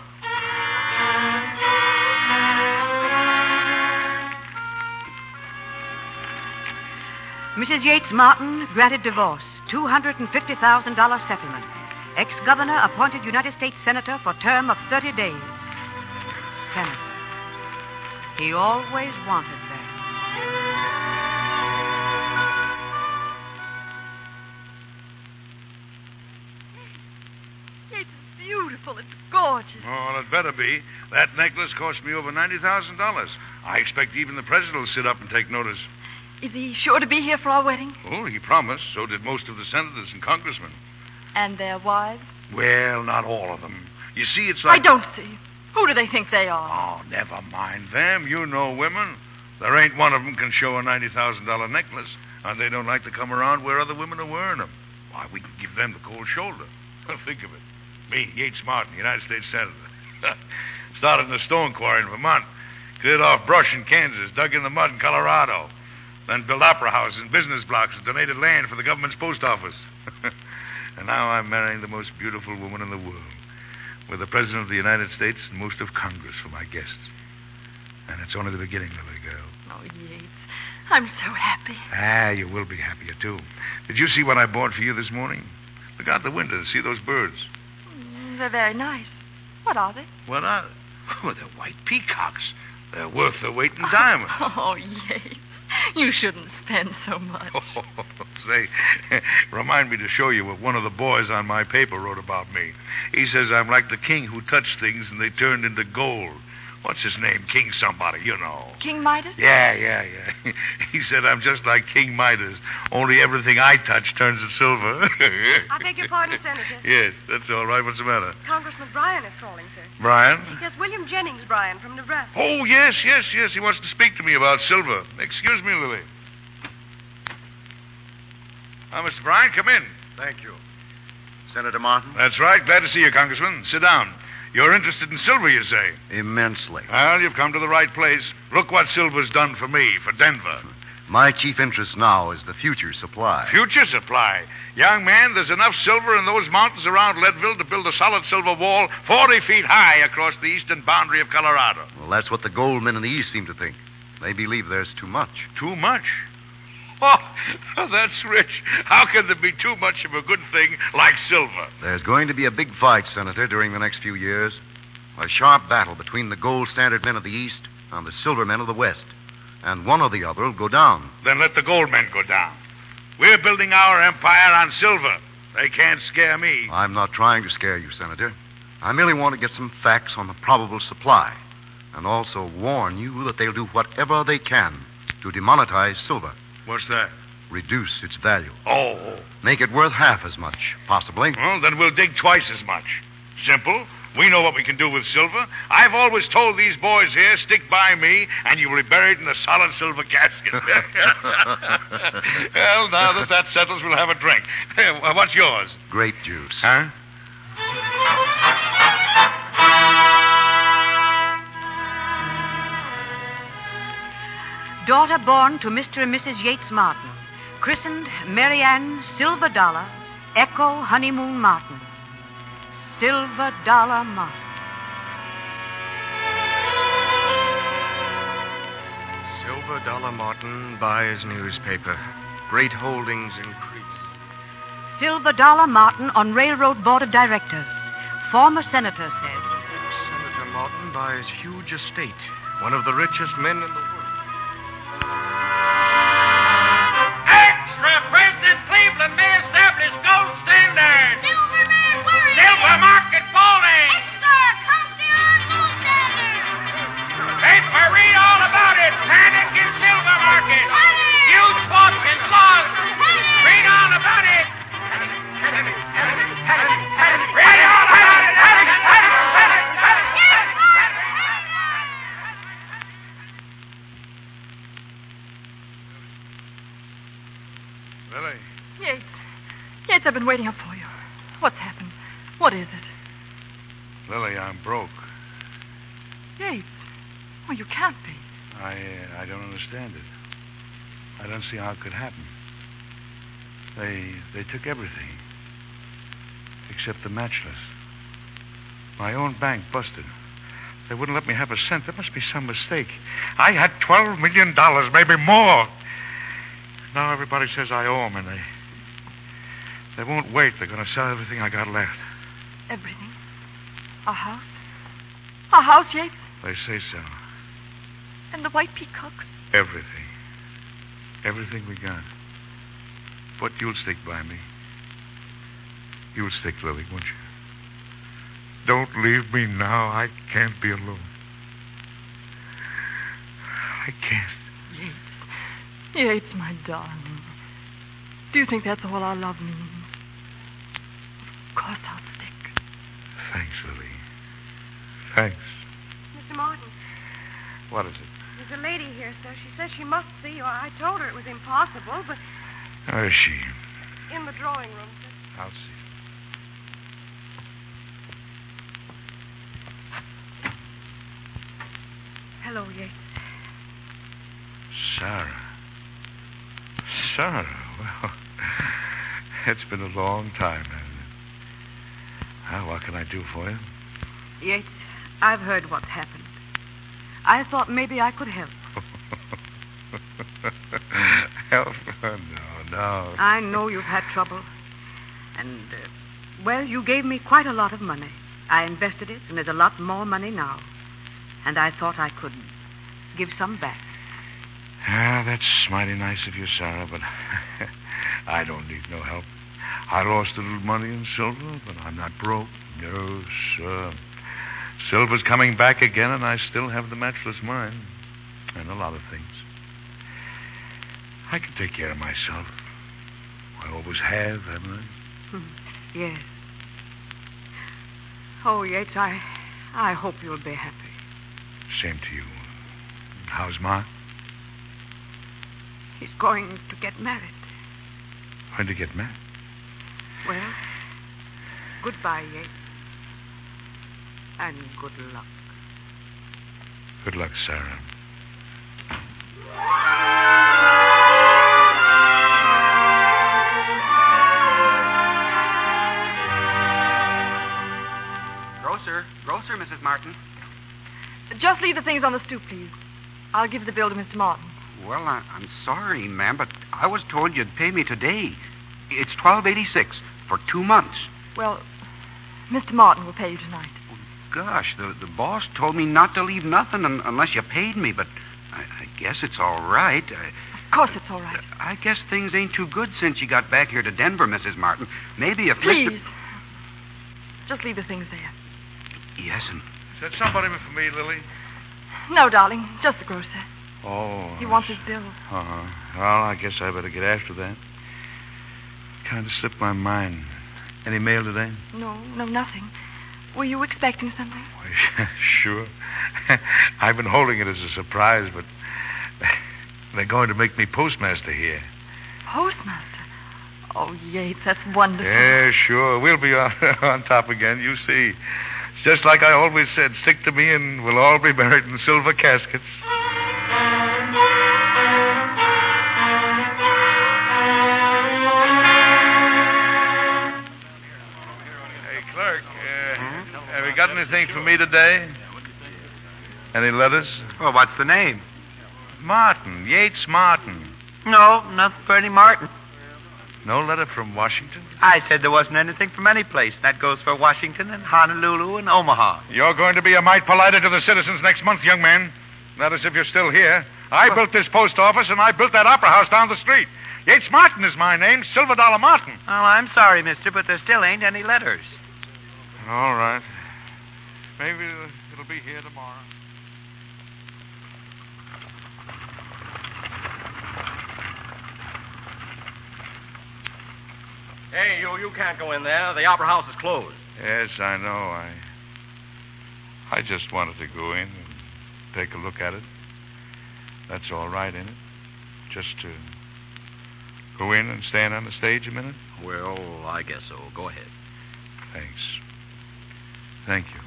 Missus Yates Martin granted divorce, two hundred fifty thousand dollars settlement. Ex-governor appointed United States Senator for term of thirty days. Senator. He always wanted that. It's beautiful. It's gorgeous. Oh, it better be. That necklace cost me over ninety thousand dollars. I expect even the president will sit up and take notice. Is he sure to be here for our wedding? Oh, he promised. So did most of the senators and congressmen. And their wives? Well, not all of them. You see, it's like... I don't see. Who do they think they are? Oh, never mind them. You know women. There ain't one of them can show a ninety thousand dollars necklace, and they don't like to come around where other women are wearing them. Why, we can give them the cold shoulder. Think of it. Me, Yates Martin, United States Senator. Started in a stone quarry in Vermont. Cleared off brush in Kansas. Dug in the mud in Colorado. Then built opera houses and business blocks and donated land for the government's post office. And now I'm marrying the most beautiful woman in the world, with the President of the United States and most of Congress for my guests. And it's only the beginning, Lily girl. Oh, Yates, I'm so happy. Ah, you will be happier, too. Did you see what I bought for you this morning? Look out the window. See those birds? Mm, they're very nice. What are they? What are they? Oh, they're white peacocks. They're worth their weight in diamonds. Oh, Yates. You shouldn't spend so much. Oh, say, remind me to show you what one of the boys on my paper wrote about me. He says I'm like the king who touched things and they turned into gold. What's his name? King somebody, you know. King Midas? Yeah, yeah, yeah. He said I'm just like King Midas, only everything I touch turns to silver. I beg your pardon, Senator. Yes, that's all right. What's the matter? Congressman Bryan is calling, sir. Brian? Yes, William Jennings Bryan from Nebraska. Oh, yes, yes, yes. He wants to speak to me about silver. Excuse me, Lily. Ah, Mister Bryan, come in. Thank you. Senator Martin? That's right. Glad to see you, Congressman. Sit down. You're interested in silver, you say? Immensely. Well, you've come to the right place. Look what silver's done for me, for Denver. My chief interest now is the future supply. Future supply? Young man, there's enough silver in those mountains around Leadville to build a solid silver wall forty feet high across the eastern boundary of Colorado. Well, that's what the gold men in the east seem to think. They believe there's too much. Too much? Oh, that's rich. How can there be too much of a good thing like silver? There's going to be a big fight, Senator, during the next few years. A sharp battle between the gold standard men of the east and the silver men of the west. And one or the other will go down. Then let the gold men go down. We're building our empire on silver. They can't scare me. I'm not trying to scare you, Senator. I merely want to get some facts on the probable supply. And also warn you that they'll do whatever they can to demonetize silver. What's that? Reduce its value. Oh. Make it worth half as much, possibly. Well, then we'll dig twice as much. Simple. We know what we can do with silver. I've always told these boys here, stick by me, and you will be buried in a solid silver casket. Well, now that that settles, we'll have a drink. What's yours? Grape juice. Huh? Daughter born to Mister and Missus Yates Martin, christened Mary Ann Silver Dollar, Echo Honeymoon Martin. Silver Dollar Martin. Silver Dollar Martin buys newspaper. Great holdings increase. Silver Dollar Martin on Railroad Board of Directors. Former senator said. Senator Martin buys huge estate. One of the richest men in the world. Extra! President Cleveland may establish gold standards. Silver man, where is Silver it? market falling. Extra! Come see our gold standard. Paper, read all about it. Panic in silver market. Panic! Huge fortunes lost. Panic! Read all about it. Panic, panic, panic, panic, panic. Read all about it. Panic, panic. I've been waiting up for you. What's happened? What is it? Lily, I'm broke. Yates. Well, you can't be. I uh, I don't understand it. I don't see how it could happen. They they took everything. Except the matchless. My own bank busted. They wouldn't let me have a cent. There must be some mistake. I had twelve million dollars, maybe more. Now everybody says I owe them, and they... They won't wait. They're going to sell everything I got left. Everything? Our house? Our house, Yates? They say so. And the white peacocks? Everything. Everything we got. But you'll stick by me. You'll stick, Lily, won't you? Don't leave me now. I can't be alone. I can't. Yates. Yates, my darling. Do you think that's all our love means? Of course I'll stick. Thanks, Lily. Thanks. Mister Martin. What is it? There's a lady here, sir. She says she must see you. I told her it was impossible, but... Where is she? In the drawing room, sir. I'll see. Hello, Yates. Sarah. Sarah, well, it's been a long time, hasn't it? Well, what can I do for you? Yates, I've heard what's happened. I thought maybe I could help. Help? No, no. I know you've had trouble. And, uh, well, you gave me quite a lot of money. I invested it, and there's a lot more money now. And I thought I could give some back. Ah, that's mighty nice of you, Sarah, but I don't need no help. I lost a little money in silver, but I'm not broke. No, sir. Silver's coming back again, and I still have the matchless mine. And a lot of things. I can take care of myself. I always have, haven't I? Hmm. Yes. Oh, Yates, I, I hope you'll be happy. Same to you. How's Ma? He's going to get married. When to get married? Well, goodbye, Yates. And good luck. Good luck, Sarah. Grocer. Grocer, Missus Martin. Just leave the things on the stoop, please. I'll give the bill to Mister Martin. Well, I, I'm sorry, ma'am, but I was told you'd pay me today. It's twelve eighty-six for two months. Well, Mister Martin will pay you tonight. Gosh, the, the boss told me not to leave nothing un, unless you paid me, but I, I guess it's all right. I, of course it's all right. I guess things ain't too good since you got back here to Denver, Missus Martin. Maybe if Please. Mister Just leave the things there. Yes, and... Is that somebody for me, Lily? No, darling. Just the grocer. Oh. He wants his bill. Uh-huh. Well, I guess I better get after that. Kind of slipped my mind. Any mail today? No, no, nothing. Were you expecting something? Sure. I've been holding it as a surprise, but they're going to make me postmaster here. Postmaster? Oh, Yates, that's wonderful. Yeah, sure. We'll be on, on top again, you see. It's just like I always said, stick to me and we'll all be buried in silver caskets. Hey, clerk, uh, hmm? have you got anything for me today? Any letters? Well, what's the name? Martin, Yates Martin. No, nothing for any Martin. No letter from Washington? I said there wasn't anything from any place. That goes for Washington and Honolulu and Omaha. You're going to be a mite politer to the citizens next month, young man. Not as if you're still here. I well, built this post office, and I built that opera house down the street. Yates Martin is my name, Silver Dollar Martin. Well, I'm sorry, mister, but there still ain't any letters. All right. Maybe it'll be here tomorrow. Hey, you you can't go in there. The opera house is closed. Yes, I know. I I just wanted to go in and take a look at it. That's all right, ain't it? Just to go in and stand on the stage a minute? Well, I guess so. Go ahead. Thanks. Thank you.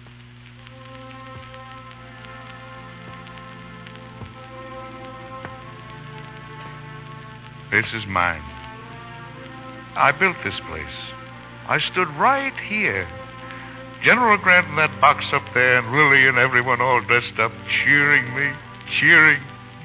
This is mine. I built this place. I stood right here. General Grant in that box up there, and Lily and everyone all dressed up, cheering me, cheering.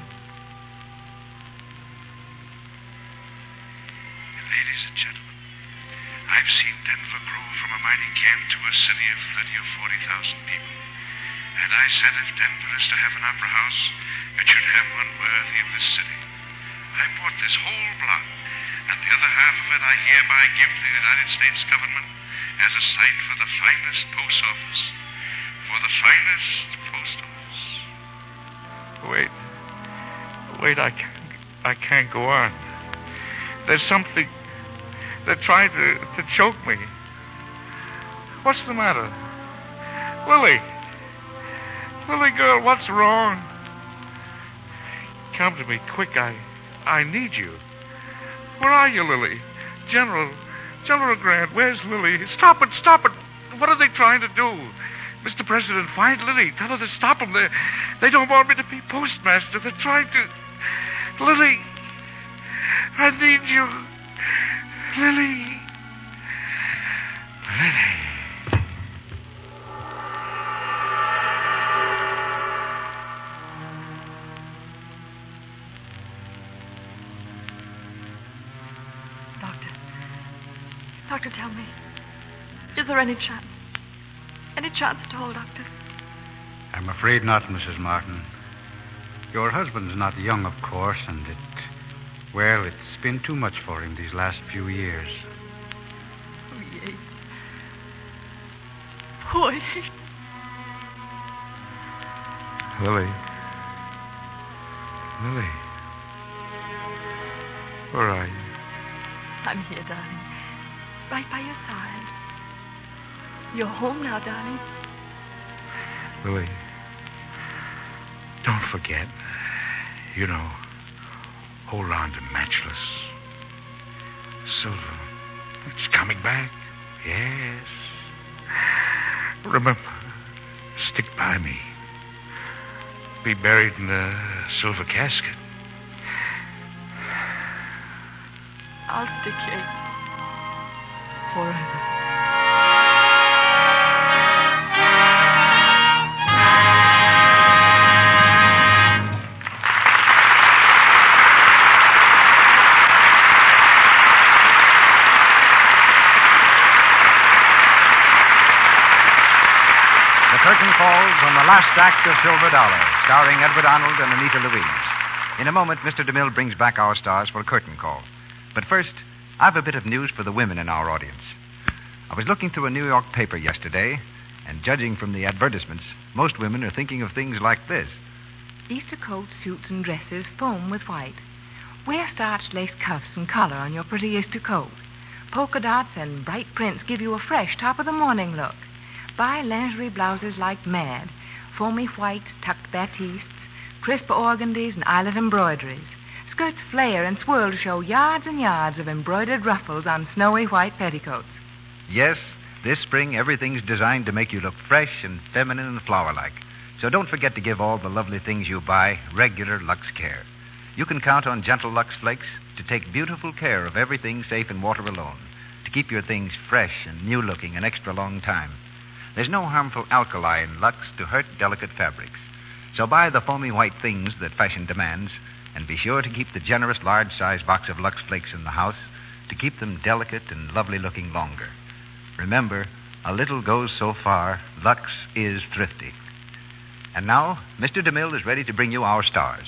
Ladies and gentlemen, I've seen Denver grow from a mining camp to a city of thirty or forty thousand people. And I said if Denver is to have an opera house, it should have one worthy of this city. I bought this whole block, and the other half of it I hereby give to the United States government as a site for the finest post office. For the finest post office. Wait. Wait, I can't, I can't go on. There's something. They're trying to, to choke me. What's the matter? Lily. Lily, girl, what's wrong? Come to me, quick. I, I need you. Where are you, Lily? General, General Grant, where's Lily? Stop it, stop it. What are they trying to do? Mister President, find Lily. Tell her to stop them. They, they don't want me to be postmaster. They're trying to... Lily, I need you. Lily. Lily. Doctor, tell me, is there any chance? Any chance at all, Doctor? I'm afraid not, Missus Martin. Your husband's not young, of course, and it... Well, it's been too much for him these last few years. Oh, Yates. Poor Yates. Lily. Lily. Where are you? I'm here, darling. Right by your side. You're home now, darling. Lily, don't forget. You know, hold on to Matchless. Silver, it's coming back. Yes. Remember, stick by me. Be buried in a silver casket. I'll stick, Yates. Forever. The curtain falls on the last act of Silver Dollar, starring Edward Arnold and Anita Louise. In a moment, Mister DeMille brings back our stars for a curtain call. But first, I've a bit of news for the women in our audience. I was looking through a New York paper yesterday, and judging from the advertisements, most women are thinking of things like this. Easter coats, suits, and dresses foam with white. Wear starched lace cuffs and collar on your pretty Easter coat. Polka dots and bright prints give you a fresh top-of-the-morning look. Buy lingerie blouses like mad. Foamy whites, tucked batistes, crisp organdies, and eyelet embroideries. Skirts flare and swirl to show yards and yards of embroidered ruffles on snowy white petticoats. Yes, this spring everything's designed to make you look fresh and feminine and flower-like. So don't forget to give all the lovely things you buy regular Lux care. You can count on Gentle Lux Flakes to take beautiful care of everything safe in water alone, to keep your things fresh and new-looking an extra long time. There's no harmful alkali in Lux to hurt delicate fabrics. So buy the foamy white things that fashion demands, and be sure to keep the generous large-size box of Lux Flakes in the house to keep them delicate and lovely-looking longer. Remember, a little goes so far. Lux is thrifty. And now, Mister DeMille is ready to bring you our stars.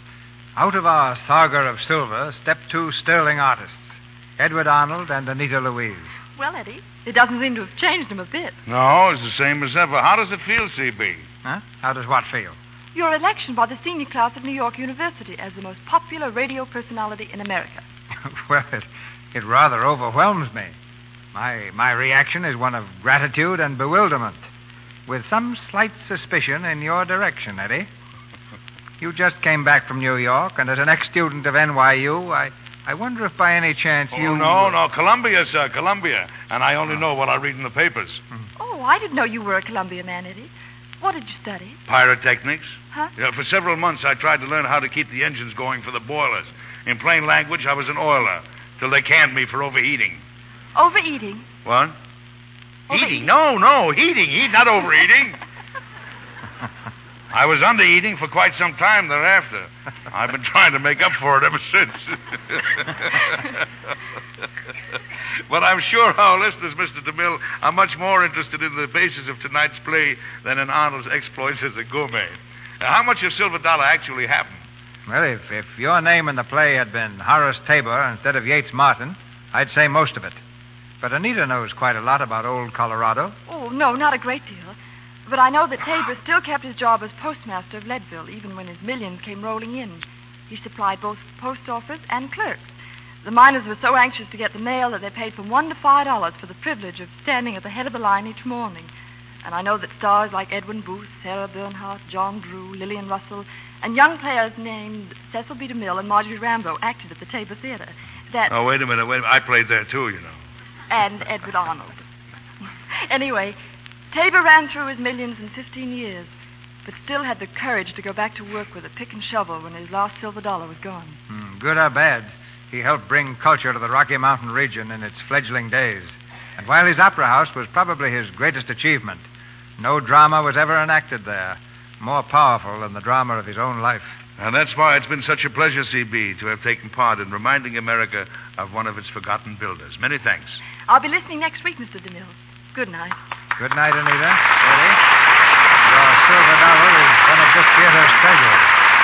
Out of our saga of silver step two sterling artists, Edward Arnold and Anita Louise. Well, Eddie, it doesn't seem to have changed him a bit. No, it's the same as ever. How does it feel, C B? Huh? How does what feel? Your election by the senior class of New York University as the most popular radio personality in America. Well, it, it rather overwhelms me. My, my reaction is one of gratitude and bewilderment, with some slight suspicion in your direction, Eddie. You just came back from New York, and as an ex-student of N Y U, I, I wonder if by any chance you... Oh, no, no. Columbia, sir. Columbia. And I only know what I read in the papers. Oh, I didn't know you were a Columbia man, Eddie. What did you study? Pyrotechnics. Huh? Yeah, for several months, I tried to learn how to keep the engines going for the boilers. In plain language, I was an oiler, till they canned me for overheating. Overeating? What? Overeating? Heating? No, no, heating. Heat, not overeating. I was undereating for quite some time thereafter. I've been trying to make up for it ever since. But I'm sure our listeners, Mister DeMille, are much more interested in the basis of tonight's play than in Arnold's exploits as a gourmet. Now, how much of Silver Dollar actually happened? Well, if, if your name in the play had been Horace Tabor instead of Yates Martin, I'd say most of it. But Anita knows quite a lot about old Colorado. Oh, no, not a great deal. But I know that Tabor still kept his job as postmaster of Leadville, even when his millions came rolling in. He supplied both post office and clerks. The miners were so anxious to get the mail that they paid from one to five dollars for the privilege of standing at the head of the line each morning. And I know that stars like Edwin Booth, Sarah Bernhardt, John Drew, Lillian Russell, and young players named Cecil B. DeMille and Marjorie Rambeau acted at the Tabor Theater. That Oh, wait a minute, wait a minute. I played there, too, you know. and Edward Arnold. Anyway, Tabor ran through his millions in fifteen years, but still had the courage to go back to work with a pick and shovel when his last silver dollar was gone. Hmm, good or bad, he helped bring culture to the Rocky Mountain region in its fledgling days. And while his opera house was probably his greatest achievement, no drama was ever enacted there more powerful than the drama of his own life. And that's why it's been such a pleasure, C B, to have taken part in reminding America of one of its forgotten builders. Many thanks. I'll be listening next week, Mister DeMille. Good night. Good night, Anita. Eddie, your silver dollar is one of this theater's treasures.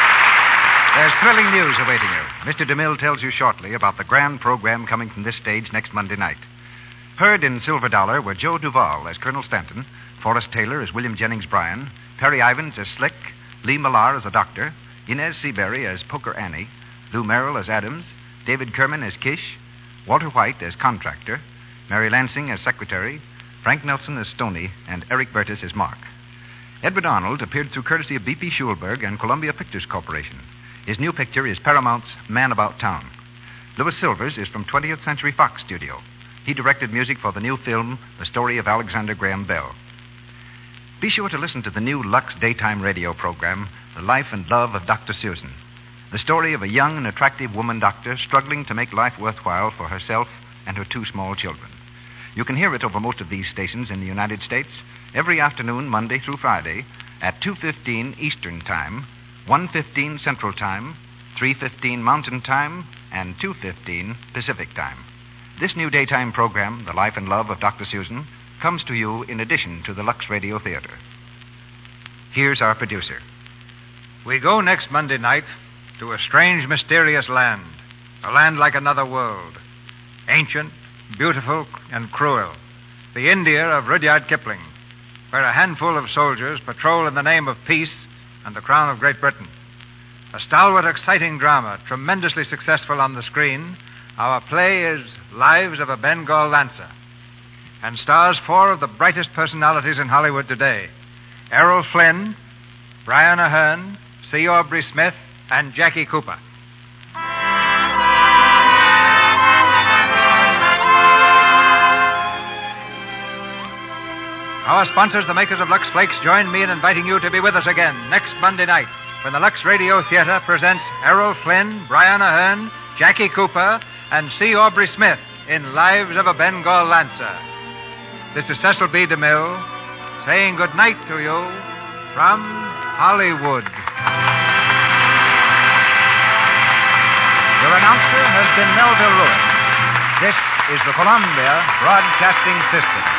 There's thrilling news awaiting you. Mister DeMille tells you shortly about the grand program coming from this stage next Monday night. Heard in Silver Dollar were Joe Duvall as Colonel Stanton, Forrest Taylor as William Jennings Bryan, Perry Ivans as Slick, Lee Millar as a doctor, Inez Seabury as Poker Annie, Lou Merrill as Adams, David Kerman as Kish, Walter White as contractor, Mary Lansing as secretary, Frank Nelson as Stoney, and Eric Burtis as Mark. Edward Arnold appeared through courtesy of B P Schulberg and Columbia Pictures Corporation. His new picture is Paramount's Man About Town. Louis Silvers is from twentieth Century Fox Studio. He directed music for the new film, The Story of Alexander Graham Bell. Be sure to listen to the new Lux daytime radio program, The Life and Love of Doctor Susan. The story of a young and attractive woman doctor struggling to make life worthwhile for herself and her two small children. You can hear it over most of these stations in the United States every afternoon, Monday through Friday, at two fifteen Eastern Time, one fifteen Central Time, three fifteen Mountain Time, and two fifteen Pacific Time. This new daytime program, The Life and Love of Doctor Susan, comes to you in addition to the Lux Radio Theater. Here's our producer. We go next Monday night to a strange, mysterious land, a land like another world, ancient, beautiful, and cruel, the India of Rudyard Kipling, where a handful of soldiers patrol in the name of peace and the crown of Great Britain. A stalwart, exciting drama, tremendously successful on the screen. Our play is Lives of a Bengal Lancer, and stars four of the brightest personalities in Hollywood today: Errol Flynn, Brian Aherne, C. Aubrey Smith, and Jackie Cooper. Our sponsors, the makers of Lux Flakes, join me in inviting you to be with us again next Monday night when the Lux Radio Theater presents Errol Flynn, Brian Aherne, Jackie Cooper, and C. Aubrey Smith in Lives of a Bengal Lancer. This is Cecil B. DeMille saying good night to you from Hollywood. Your announcer has been Melville Lewis. This is the Columbia Broadcasting System.